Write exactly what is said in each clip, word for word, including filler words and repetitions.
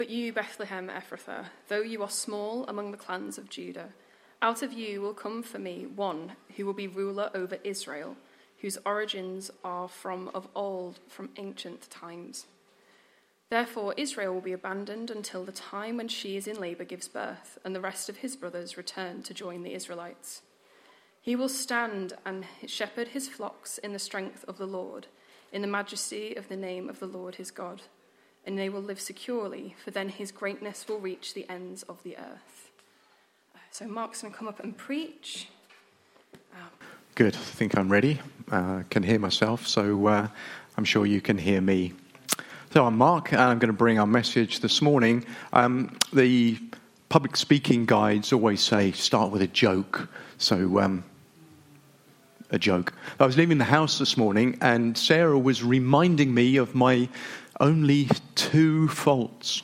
But you, Bethlehem Ephrathah, though you are small among the clans of Judah, out of you will come for me one who will be ruler over Israel, whose origins are from of old, from ancient times. Therefore Israel will be abandoned until the time when she is in labor gives birth, and the rest of his brothers return to join the Israelites. He will stand and shepherd his flocks in the strength of the Lord, in the majesty of the name of the Lord his God. And they will live securely, for then his greatness will reach the ends of the earth. Uh, so Mark's going to come up and preach. Um, Good. I think I'm ready. I uh, can hear myself, so uh, I'm sure you can hear me. So I'm Mark, and I'm going to bring our message this morning. Um, the public speaking guides always say, start with a joke. So, um, a joke. I was leaving the house this morning, and Sarah was reminding me of my only two faults.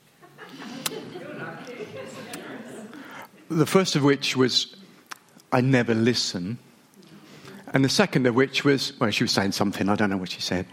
The first of which was I never listen. And the second of which was, well, she was saying something, I don't know what she said.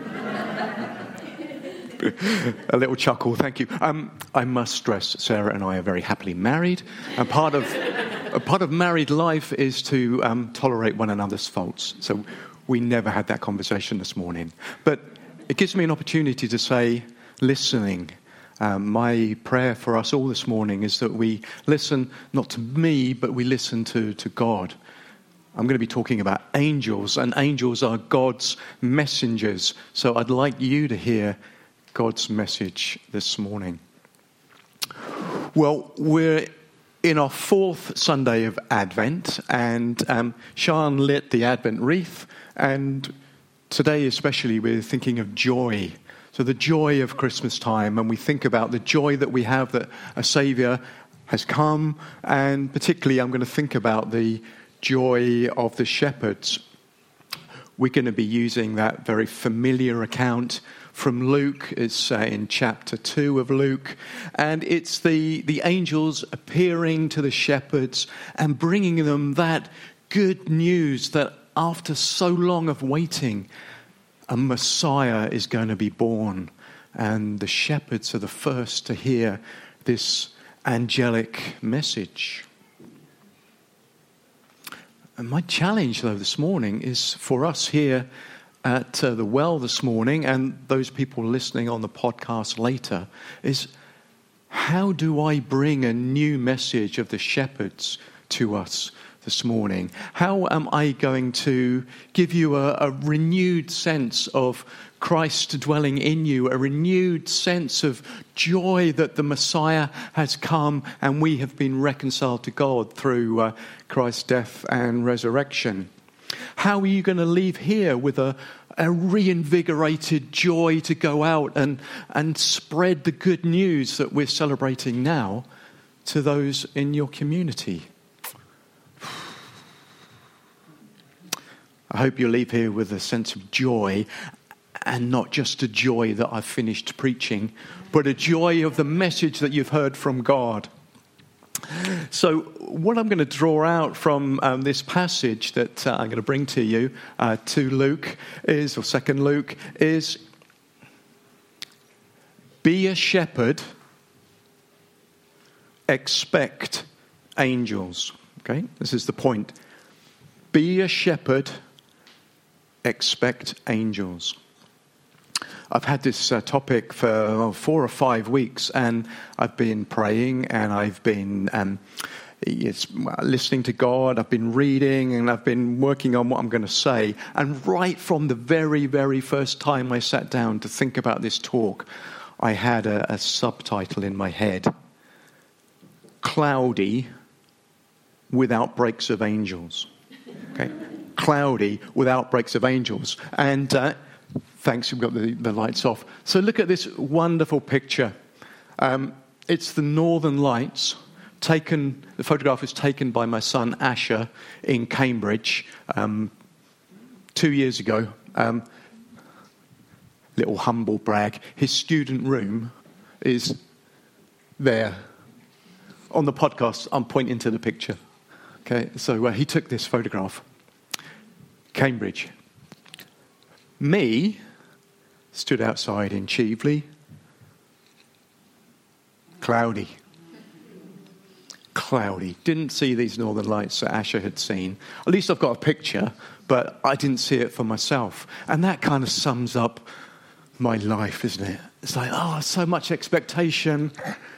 A little chuckle, thank you. Um, I must stress, Sarah and I are very happily married. And part of, a part of married life is to um, tolerate one another's faults. So we never had that conversation this morning. But it gives me an opportunity to say, listening. Um, my prayer for us all this morning is that we listen, not to me, but we listen to, to God. I'm going to be talking about angels, and angels are God's messengers. So I'd like you to hear God's message this morning. Well, we're in our fourth Sunday of Advent, and um, Sean lit the Advent wreath, and today especially we're thinking of joy. So the joy of Christmas time, and we think about the joy that we have that a Saviour has come, and particularly I'm going to think about the joy of the shepherds. We're going to be using that very familiar account from Luke. It's uh, in chapter two of Luke, and it's the, the angels appearing to the shepherds and bringing them that good news that after so long of waiting, a Messiah is going to be born. And the shepherds are the first to hear this angelic message. And my challenge, though, this morning is for us here at uh, the well this morning, and those people listening on the podcast later, is how do I bring a new message of the shepherds to us this morning? How am I going to give you a, a renewed sense of Christ dwelling in you, a renewed sense of joy that the Messiah has come and we have been reconciled to God through uh, Christ's death and resurrection? How are you going to leave here with a, a reinvigorated joy to go out and, and spread the good news that we're celebrating now to those in your community? I hope you'll leave here with a sense of joy, and not just a joy that I've finished preaching, but a joy of the message that you've heard from God. So what I'm going to draw out from um, this passage that uh, I'm going to bring to you, uh, to Luke, is, or Second Luke, is be a shepherd, expect angels. Okay, this is the point. Be a shepherd, expect angels. I've had this uh, topic for oh, four or five weeks, and I've been praying, and I've been um, it's, listening to God. I've been reading, and I've been working on what I'm going to say. And right from the very, very first time I sat down to think about this talk, I had a, a subtitle in my head: Cloudy with Outbreaks of Angels. Okay, cloudy with outbreaks of angels. And uh, thanks, we've got the, the lights off. So look at this wonderful picture. Um, it's the Northern Lights. Taken, the photograph was taken by my son Asher in Cambridge um, two years ago. Um, little humble brag. His student room is there. On the podcast, I'm pointing to the picture. Okay, so uh, he took this photograph. Cambridge. Me stood outside in Cheveley, cloudy. Cloudy. Didn't see these northern lights that Asher had seen. At least I've got a picture, but I didn't see it for myself. And that kind of sums up my life, isn't it? It's like, oh, so much expectation.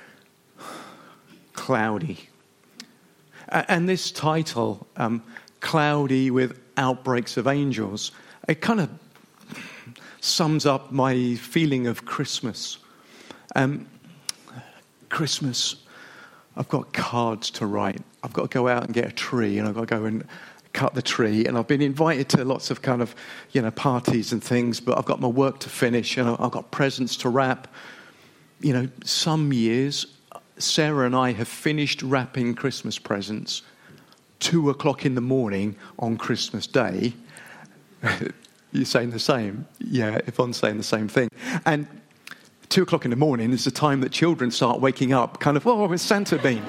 Cloudy. And this title, um, Cloudy with Outbreaks of Angels, it kind of sums up my feeling of Christmas. Um, Christmas, I've got cards to write. I've got to go out and get a tree, and I've got to go and cut the tree. And I've been invited to lots of kind of, you know, parties and things, but I've got my work to finish, and I've got presents to wrap. You know, some years, Sarah and I have finished wrapping Christmas presents two o'clock in the morning on Christmas Day. You're saying the same? Yeah, Yvonne's saying the same thing. And two o'clock in the morning is the time that children start waking up, kind of, oh, where's Santa been?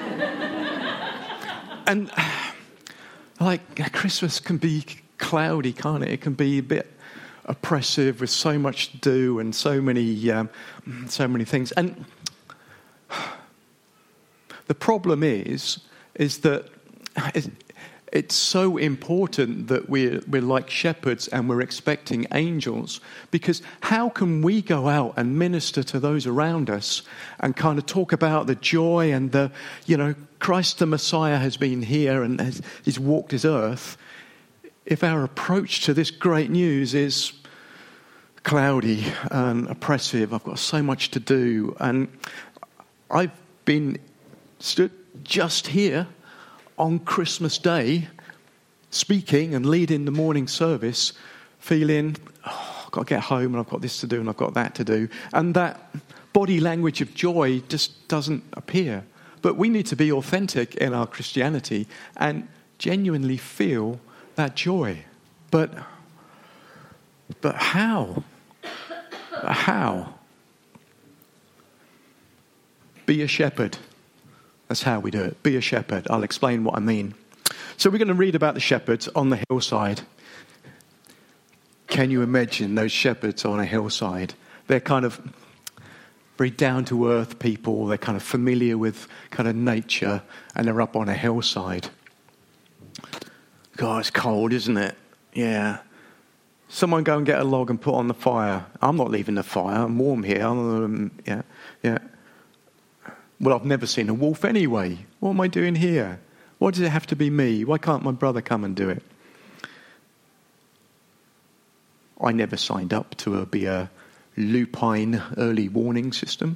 And like, Christmas can be cloudy, can't it? It can be a bit oppressive with so much to do and so many, um, so many things. And the problem is, is that it's so important that we're, we're like shepherds and we're expecting angels, because how can we go out and minister to those around us and kind of talk about the joy and the, you know, Christ the Messiah has been here and has, he's walked his earth, if our approach to this great news is cloudy and oppressive? I've got so much to do, and I've been stood just here on Christmas Day, speaking and leading the morning service, feeling, oh, I've got to get home and I've got this to do and I've got that to do. And that body language of joy just doesn't appear. But we need to be authentic in our Christianity and genuinely feel that joy. But, but how? How? Be a shepherd. That's how we do it. Be a shepherd. I'll explain what I mean. So we're going to read about the shepherds on the hillside. Can you imagine those shepherds on a hillside? They're kind of very down-to-earth people. They're kind of familiar with kind of nature, and they're up on a hillside. God, it's cold, isn't it? Yeah. Someone go and get a log and put on the fire. I'm not leaving the fire. I'm warm here. I'm, yeah, yeah. Well, I've never seen a wolf anyway. What am I doing here? Why does it have to be me? Why can't my brother come and do it? I never signed up to a, be a lupine early warning system.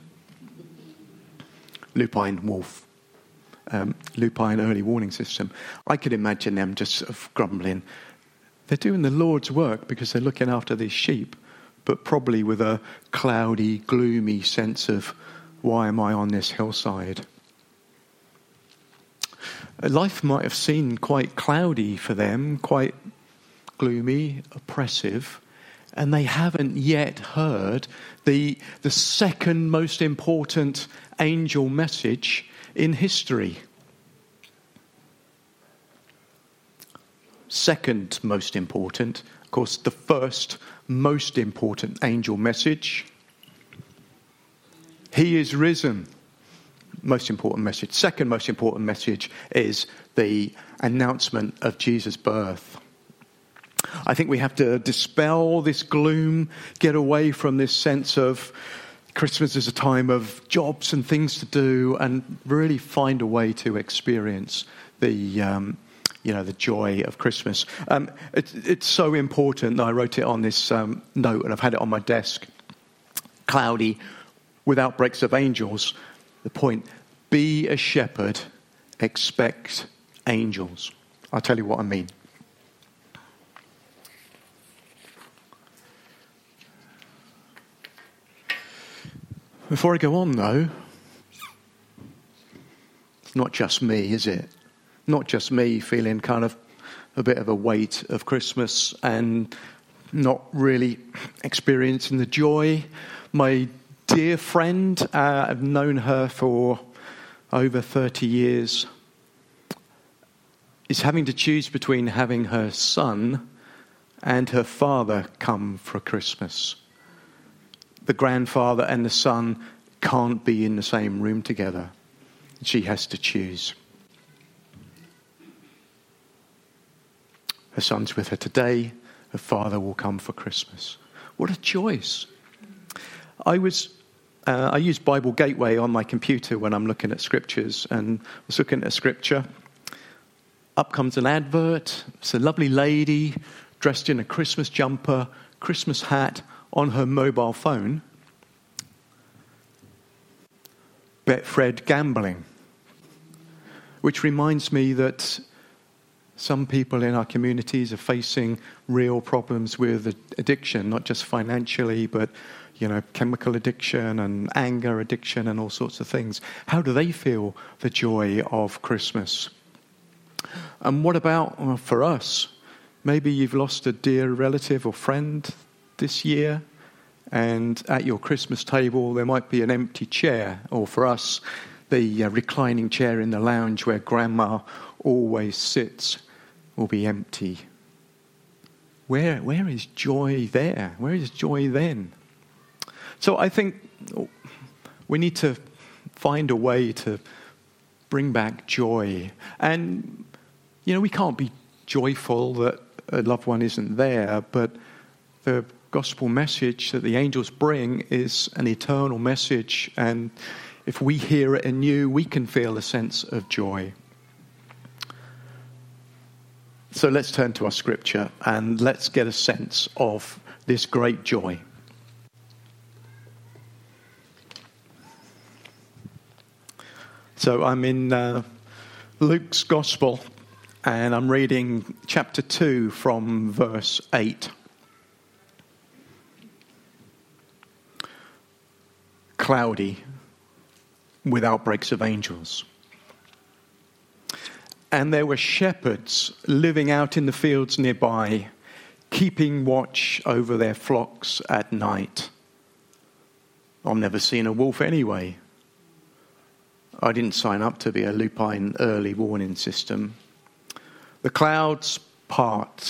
Lupine wolf. Um, lupine early warning system. I could imagine them just sort of grumbling. They're doing the Lord's work because they're looking after these sheep, but probably with a cloudy, gloomy sense of, why am I on this hillside? Life might have seemed quite cloudy for them, quite gloomy, oppressive, and they haven't yet heard the, the second most important angel message in history. Second most important, of course, the first most important angel message. He is risen. Most important message. Second most important message is the announcement of Jesus' birth. I think we have to dispel this gloom, get away from this sense of Christmas is a time of jobs and things to do, and really find a way to experience the, um, you know, the joy of Christmas. Um, it, it's so important that I wrote it on this um, note, and I've had it on my desk. Cloudy, with outbreaks of angels. The point, be a shepherd, expect angels. I'll tell you what I mean. Before I go on, though, it's not just me, is it? Not just me feeling kind of a bit of a weight of Christmas and not really experiencing the joy. My dear friend, uh, I've known her for over thirty years, is having to choose between having her son and her father come for Christmas. The grandfather and the son can't be in the same room together. She has to choose. Her son's with her today. Her father will come for Christmas. What a choice. I was, uh, I use Bible Gateway on my computer when I'm looking at scriptures, and I was looking at a scripture. Up comes an advert. It's a lovely lady dressed in a Christmas jumper, Christmas hat, on her mobile phone. Betfred gambling. Which reminds me that some people in our communities are facing real problems with addiction, not just financially, but, you know, chemical addiction and anger addiction and all sorts of things. How do they feel the joy of Christmas? And what about, well, for us? Maybe you've lost a dear relative or friend this year, and at your Christmas table there might be an empty chair, or for us, the uh, reclining chair in the lounge where Grandma always sits will be empty. Where, where is joy there? Where is joy then? So I think we need to find a way to bring back joy. And, you know, we can't be joyful that a loved one isn't there, but the gospel message that the angels bring is an eternal message, and if we hear it anew, we can feel a sense of joy. So let's turn to our scripture and let's get a sense of this great joy. So I'm in uh, Luke's Gospel, and I'm reading chapter two from verse eight. Cloudy, with outbreaks of angels. And there were shepherds living out in the fields nearby, keeping watch over their flocks at night. I've never seen a wolf anyway. I didn't sign up to be a lupine early warning system. The clouds part.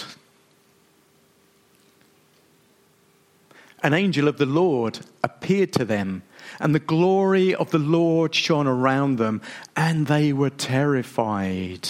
An angel of the Lord appeared to them, and the glory of the Lord shone around them, and they were terrified.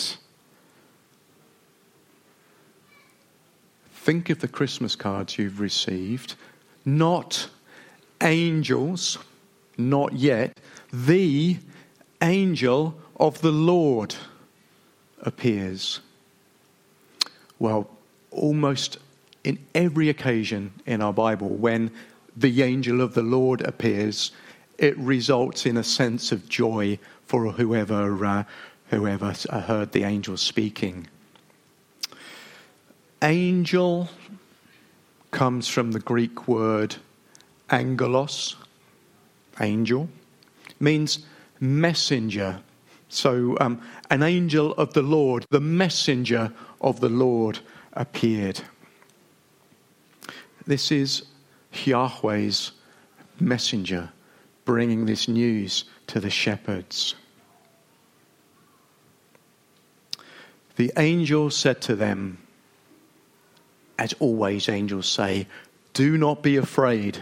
Think of the Christmas cards you've received. Not angels, not yet. The angel of the Lord appears. Well, almost in every occasion in our Bible, when the angel of the Lord appears, it results in a sense of joy for whoever uh, whoever heard the angel speaking. Angel comes from the Greek word angelos, angel, means messenger. So um, an angel of the Lord, the messenger of the Lord appeared. This is Yahweh's messenger bringing this news to the shepherds. The angel said to them, as always angels say, "Do not be afraid.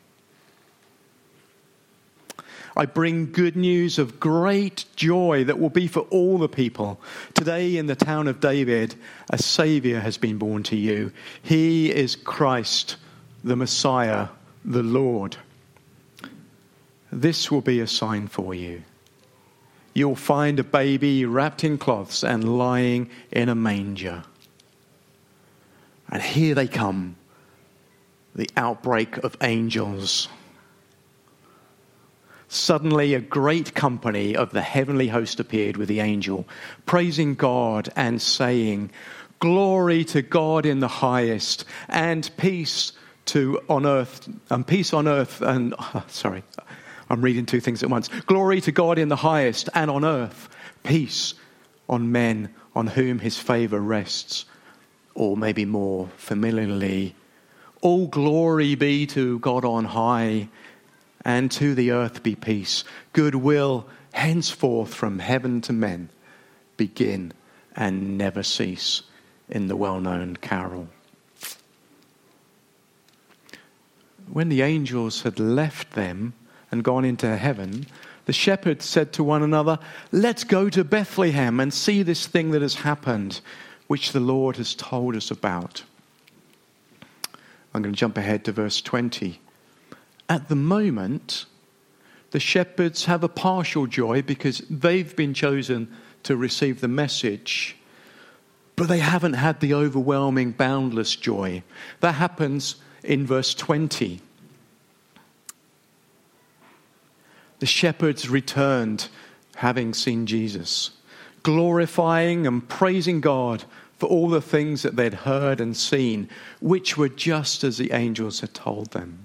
I bring good news of great joy that will be for all the people. Today in the town of David, a Saviour has been born to you. He is Christ, the Messiah, the Lord. This will be a sign for you. You'll find a baby wrapped in cloths and lying in a manger." And here they come, the outbreak of angels. Suddenly a great company of the heavenly host appeared with the angel, praising God and saying, "Glory to God in the highest, and peace to on earth, and peace on earth and oh, sorry, I'm reading two things at once. Glory to God in the highest, and on earth peace on men on whom his favor rests." Or maybe more familiarly, "All glory be to God on high, and to the earth be peace. Goodwill henceforth from heaven to men begin and never cease," in the well-known carol. When the angels had left them and gone into heaven, the shepherds said to one another, "Let's go to Bethlehem and see this thing that has happened, which the Lord has told us about." I'm going to jump ahead to verse twenty. At the moment, the shepherds have a partial joy because they've been chosen to receive the message, but they haven't had the overwhelming, boundless joy. That happens in verse twenty. The shepherds returned, having seen Jesus, glorifying and praising God for all the things that they'd heard and seen, which were just as the angels had told them.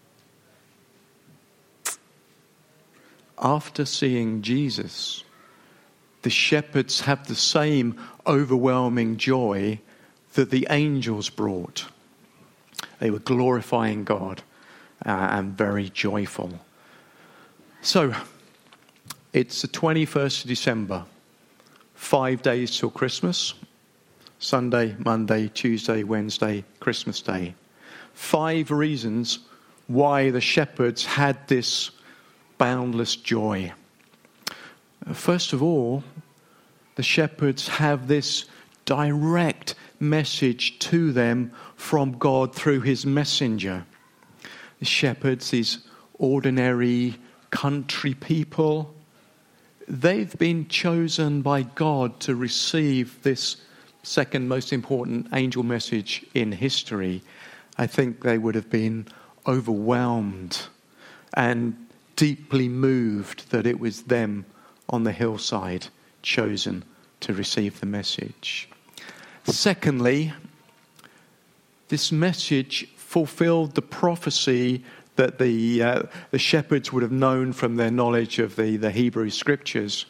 After seeing Jesus, the shepherds have the same overwhelming joy that the angels brought. They were glorifying God uh, and very joyful. So, it's the twenty-first of December, five days till Christmas. Sunday, Monday, Tuesday, Wednesday, Christmas Day. Five reasons why the shepherds had this boundless joy. First of all, the shepherds have this direct message to them from God through his messenger. The shepherds, these ordinary country people, they've been chosen by God to receive this second most important angel message in history. I think they would have been overwhelmed and deeply moved that it was them on the hillside chosen to receive the message. Secondly, this message fulfilled the prophecy that the uh, the shepherds would have known from their knowledge of the, the Hebrew scriptures.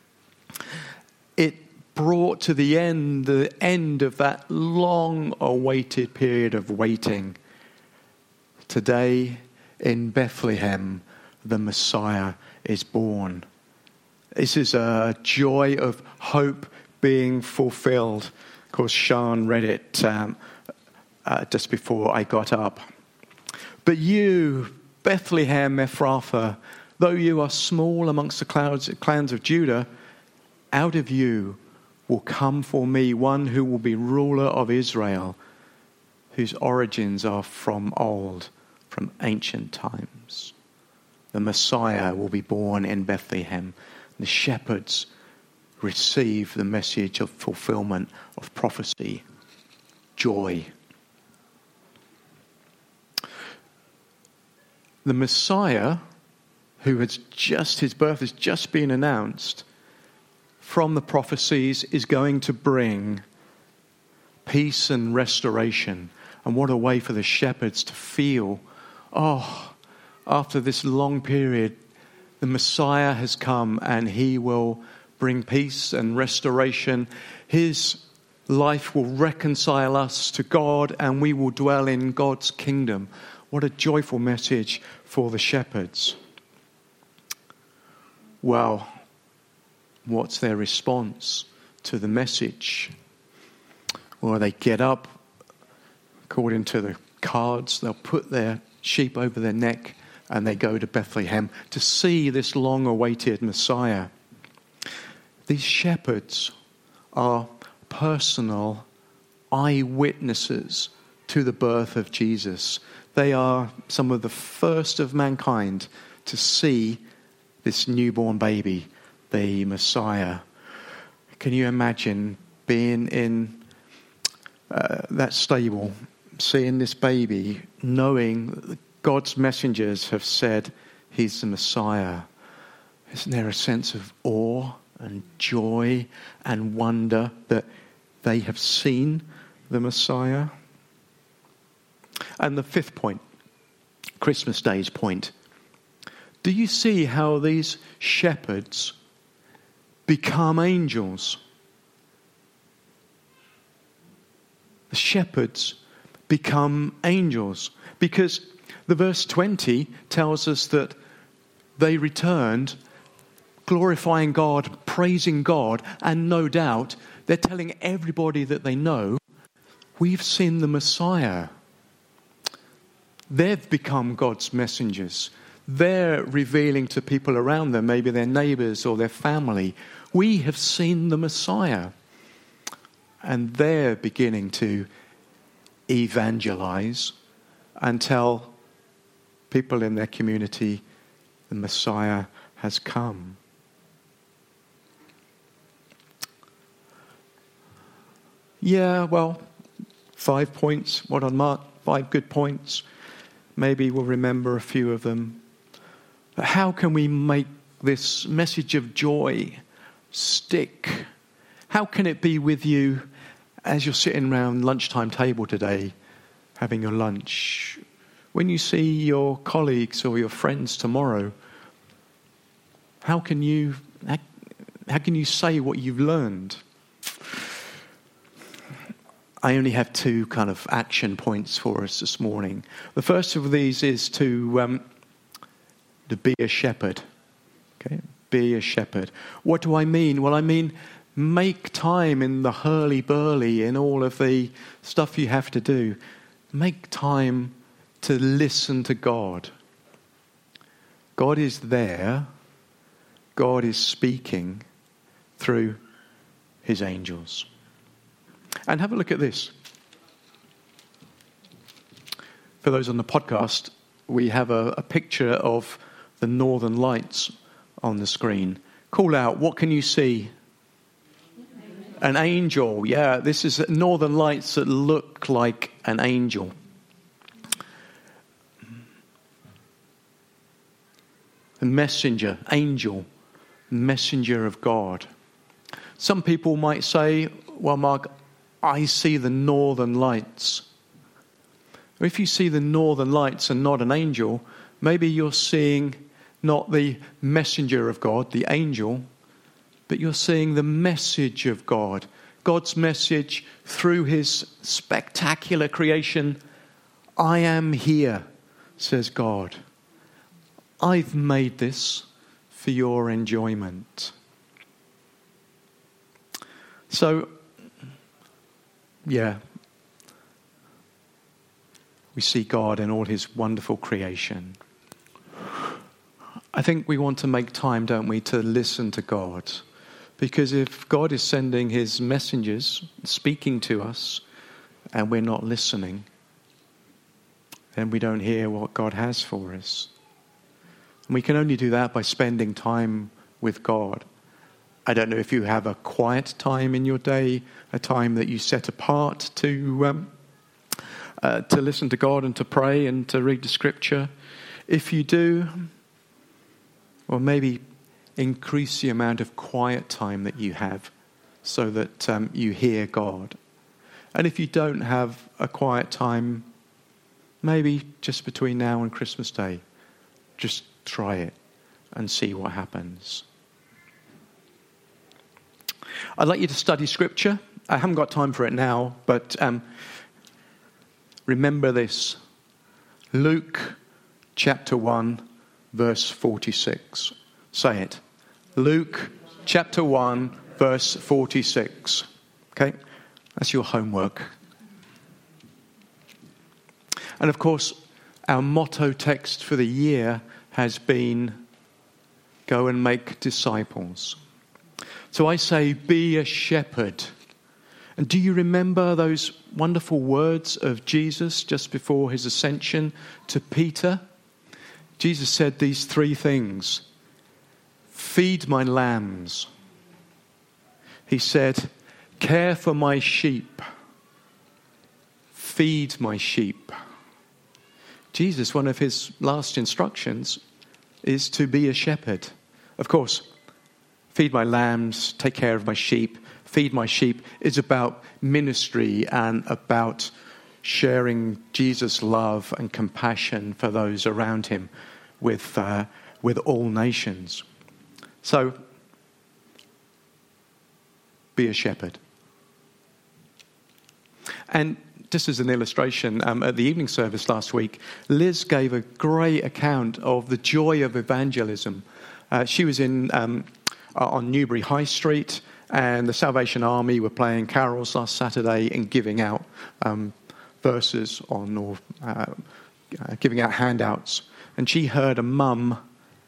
It brought to the end the end of that long-awaited period of waiting. Today in Bethlehem, the Messiah is born. This is a joy of hope being fulfilled. Of course, Sean read it um, uh, just before I got up. But you, Bethlehem Ephrathah, though you are small amongst the clouds, clans of Judah, out of you will come for me one who will be ruler of Israel, whose origins are from old, from ancient times. The Messiah will be born in Bethlehem. The shepherds receive the message of fulfillment of prophecy, joy. The Messiah, who has just, his birth has just been announced from the prophecies, is going to bring peace and restoration. And what a way for the shepherds to feel, oh, after this long period, the Messiah has come and he will bring peace and restoration. His life will reconcile us to God and we will dwell in God's kingdom. What a joyful message for the shepherds. Well, what's their response to the message? Well, they get up, according to the cards, they'll put their sheep over their neck and they go to Bethlehem to see this long-awaited Messiah. These shepherds are personal eyewitnesses to the birth of Jesus. They are some of the first of mankind to see this newborn baby, the Messiah. Can you imagine being in uh, that stable, seeing this baby, knowing that God's messengers have said he's the Messiah? Isn't there a sense of awe and joy and wonder that they have seen the Messiah? And the fifth point, Christmas Day's point. Do you see how these shepherds become angels? The shepherds become angels because the verse twenty tells us that they returned glorifying God, praising God, and no doubt they're telling everybody that they know, we've seen the Messiah. They've become God's messengers. they're revealing to people around them, maybe their neighbours or their family, we have seen the Messiah. And they're beginning to evangelize and tell people in their community the Messiah has come. Yeah, well, five points. What on Mark? Five good points. Maybe we'll remember a few of them. But how can we make this message of joy stick? How can it be with you as you're sitting around lunchtime table today, having your lunch? When you see your colleagues or your friends tomorrow, how can you how, how can you say what you've learned? I only have two kind of action points for us this morning. The first of these is to um, to be a shepherd. Okay, be a shepherd. What do I mean? Well, I mean make time in the hurly-burly, in all of the stuff you have to do. Make time to listen to God. God is there. God is speaking through his angels. And have a look at this. For those on the podcast, we have a, a picture of the Northern Lights on the screen. Call out, what can you see? An angel. Yeah, this is Northern Lights that look like an angel. A messenger, angel, messenger of God. Some people might say, well, Mark, I see the Northern Lights. If you see the Northern Lights and not an angel, maybe you're seeing not the messenger of God, the angel, but you're seeing the message of God. God's message through his spectacular creation. I am here, says God. I've made this for your enjoyment. So, yeah, we see God in all his wonderful creation. I think we want to make time, don't we, to listen to God. Because if God is sending his messengers, speaking to us, and we're not listening, then we don't hear what God has for us. And we can only do that by spending time with God. I don't know if you have a quiet time in your day, a time that you set apart to um, uh, to listen to God and to pray and to read the scripture. If you do, well, maybe increase the amount of quiet time that you have so that um, you hear God. And if you don't have a quiet time, maybe just between now and Christmas Day, just try it and see what happens. I'd like you to study scripture. I haven't got time for it now, but um, remember this. Luke chapter one, verse forty-six. Say it. Luke chapter one, verse forty-six. Okay? That's your homework. And of course, our motto text for the year has been, go and make disciples. So I say, be a shepherd. And do you remember those wonderful words of Jesus just before his ascension to Peter? Jesus said these three things. Feed my lambs. He said, care for my sheep. Feed my sheep. Jesus, one of his last instructions is to be a shepherd. Of course, feed my lambs, take care of my sheep. Feed my sheep is about ministry and about sharing Jesus' love and compassion for those around him with uh, with all nations. So, be a shepherd. And just as an illustration, um, at the evening service last week, Liz gave a great account of the joy of evangelism. Uh, she was in um, on Newbury High Street, and the Salvation Army were playing carols last Saturday and giving out um, verses on, or uh, uh, giving out handouts And she heard a mum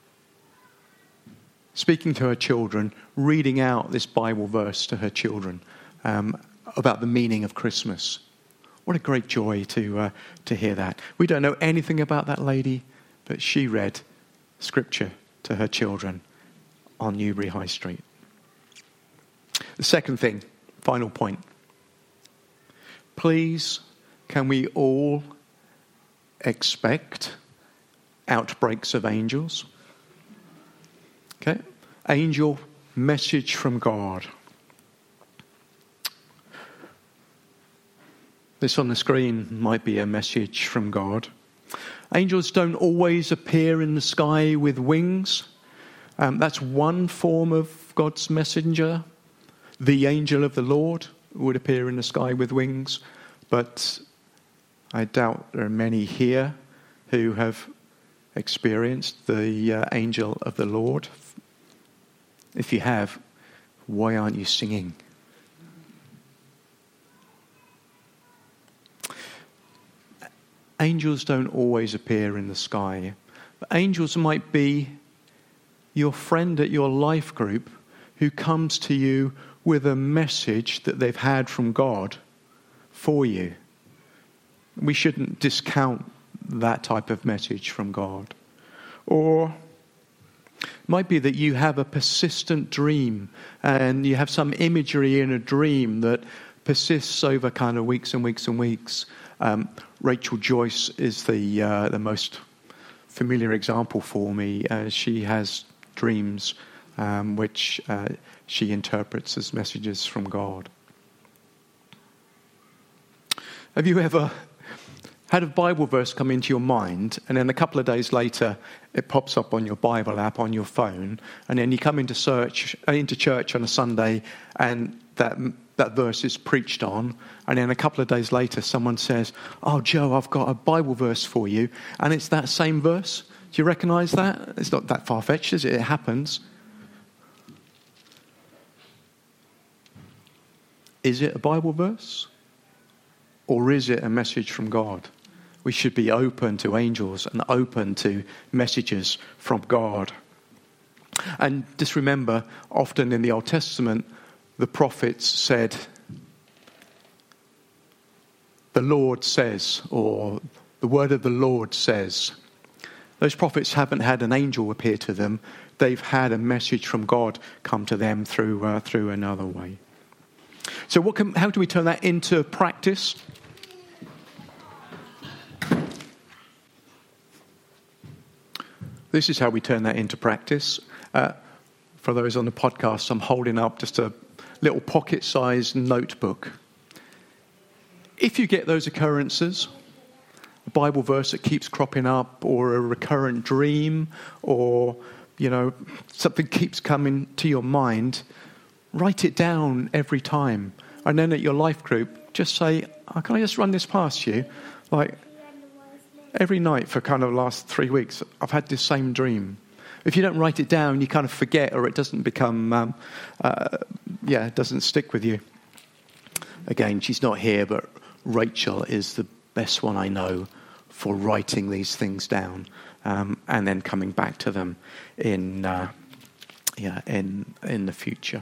speaking to her children, reading out this Bible verse to her children um, about the meaning of Christmas. What a great joy to uh, to hear that. We don't know anything about that lady, but she read Scripture to her children on Newbury High Street. The second thing, final point. Please, can we all expect outbreaks of angels? Okay, angel message from God. This on the screen might be a message from God. Angels don't always appear in the sky with wings. Um, that's one form of God's messenger. The angel of the Lord would appear in the sky with wings. But I doubt there are many here who have experienced the uh, angel of the Lord. If you have, why aren't you singing? Angels don't always appear in the sky. But angels might be your friend at your life group who comes to you with a message that they've had from God for you. We shouldn't discount that type of message from God. Or it might be that you have a persistent dream and you have some imagery in a dream that persists over kind of weeks and weeks and weeks. Um, Rachel Joyce is the uh, the most familiar example for me. Uh, she has dreams um, which uh, she interprets as messages from God. Have you ever had a Bible verse come into your mind, and then a couple of days later it pops up on your Bible app on your phone, and then you come into search into church on a Sunday, and that that verse is preached on, and then a couple of days later someone says, "Oh, Joe, I've got a Bible verse for you," and it's that same verse? Do you recognise that? It's not that far-fetched, is it? It happens. Is it a Bible verse? Or is it a message from God? We should be open to angels and open to messages from God. And just remember, often in the Old Testament, the prophets said, "The Lord says," or "the word of the Lord says." Those prophets haven't had an angel appear to them. They've had a message from God come to them through uh, through another way. So what can, how do we turn that into practice? This is how we turn that into practice. Uh, for those on the podcast, I'm holding up just a little pocket-sized notebook. If you get those occurrences, a Bible verse that keeps cropping up, or a recurrent dream, or, you know, something keeps coming to your mind, write it down every time. And then at your life group, just say, oh, "Can I just run this past you?" Like, every night for kind of the last three weeks, I've had this same dream. If you don't write it down, you kind of forget, or it doesn't become, um, uh, yeah, it doesn't stick with you. Again, she's not here, but Rachel is the best one I know for writing these things down um, and then coming back to them in, uh, yeah, in in the future.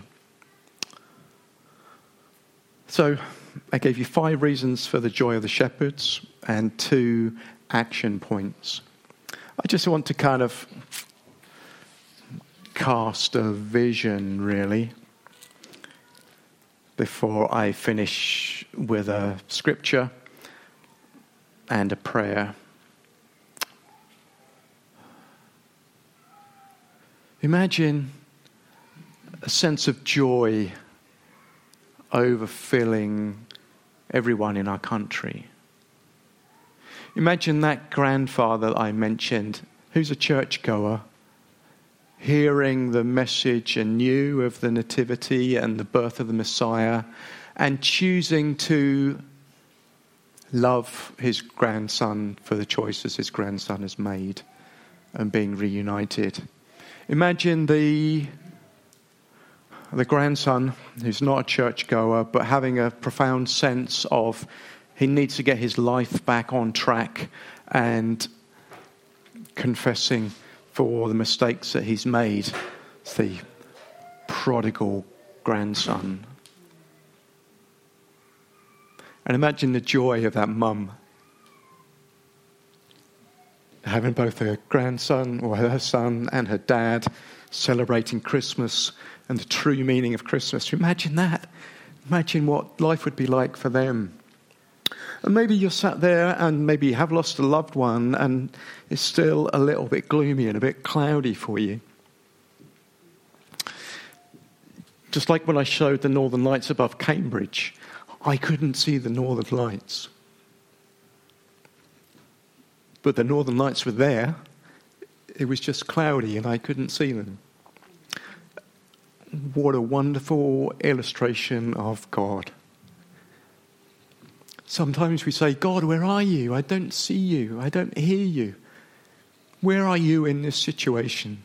So I gave you five reasons for the joy of the shepherds and two action points. I just want to kind of cast a vision, really, before I finish with a scripture and a prayer. Imagine a sense of joy overfilling everyone in our country. Imagine that grandfather I mentioned, who's a churchgoer, hearing the message anew of the Nativity and the birth of the Messiah, and choosing to love his grandson for the choices his grandson has made, and being reunited. Imagine the the grandson who's not a churchgoer, but having a profound sense of he needs to get his life back on track and confessing for the mistakes that he's made. It's the prodigal grandson. And imagine the joy of that mum, having both her grandson or her son and her dad celebrating Christmas and the true meaning of Christmas. Imagine that. Imagine what life would be like for them. And maybe you're sat there and maybe you have lost a loved one and it's still a little bit gloomy and a bit cloudy for you. Just like when I showed the Northern Lights above Cambridge, I couldn't see the Northern Lights. But the Northern Lights were there. It was just cloudy and I couldn't see them. What a wonderful illustration of God. Sometimes we say, God, where are you? I don't see you. I don't hear you. Where are you in this situation?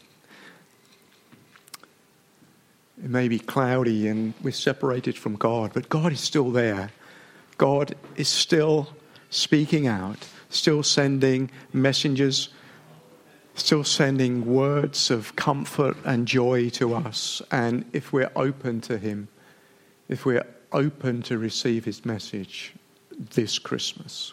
It may be cloudy and we're separated from God, but God is still there. God is still speaking out, still sending messengers, still sending words of comfort and joy to us. And if we're open to him, if we're open to receive his message this Christmas,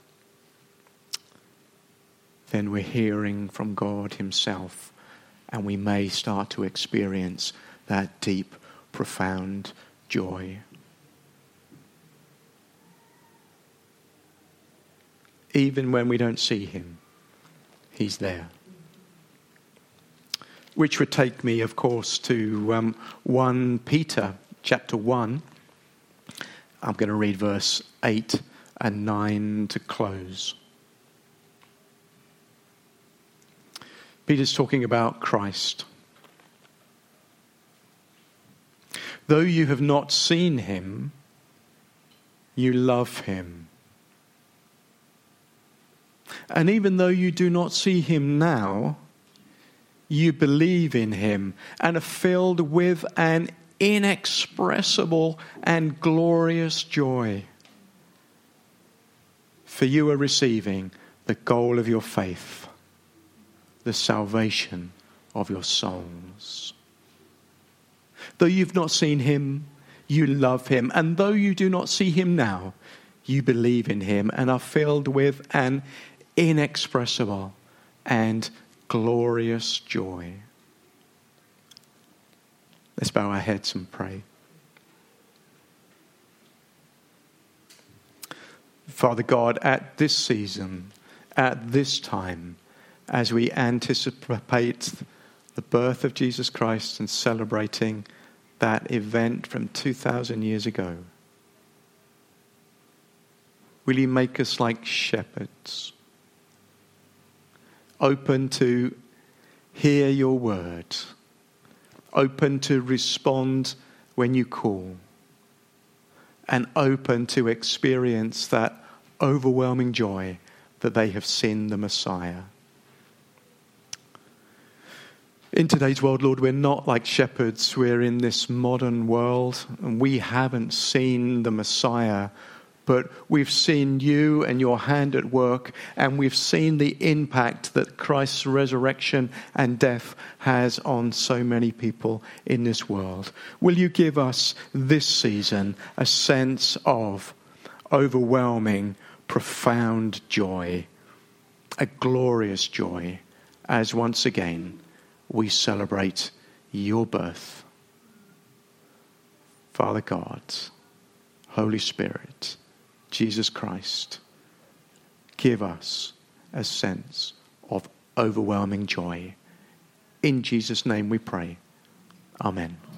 then we're hearing from God himself, and we may start to experience that deep, profound joy. Even when we don't see him, he's there. Which would take me, of course, to um, First Peter chapter one. I'm going to read verse eight and nine to close. Peter's talking about Christ. Though you have not seen him, you love him. And even though you do not see him now, you believe in him and are filled with an inexpressible and glorious joy. For you are receiving the goal of your faith, the salvation of your souls. Though you've not seen him, you love him. And though you do not see him now, you believe in him and are filled with an inexpressible and glorious joy. Let's bow our heads and pray. Father God, at this season, at this time, as we anticipate the birth of Jesus Christ and celebrating that event from two thousand years ago, will you make us like shepherds, open to hear your word, open to respond when you call, and open to experience that overwhelming joy that they have seen the Messiah. In today's world, Lord, we're not like shepherds. We're in this modern world, and we haven't seen the Messiah, but we've seen you and your hand at work, and we've seen the impact that Christ's resurrection and death has on so many people in this world. Will you give us this season a sense of overwhelming, profound joy, a glorious joy, as once again we celebrate your birth. Father God, Holy Spirit, Jesus Christ, give us a sense of overwhelming joy. In Jesus' name we pray. Amen.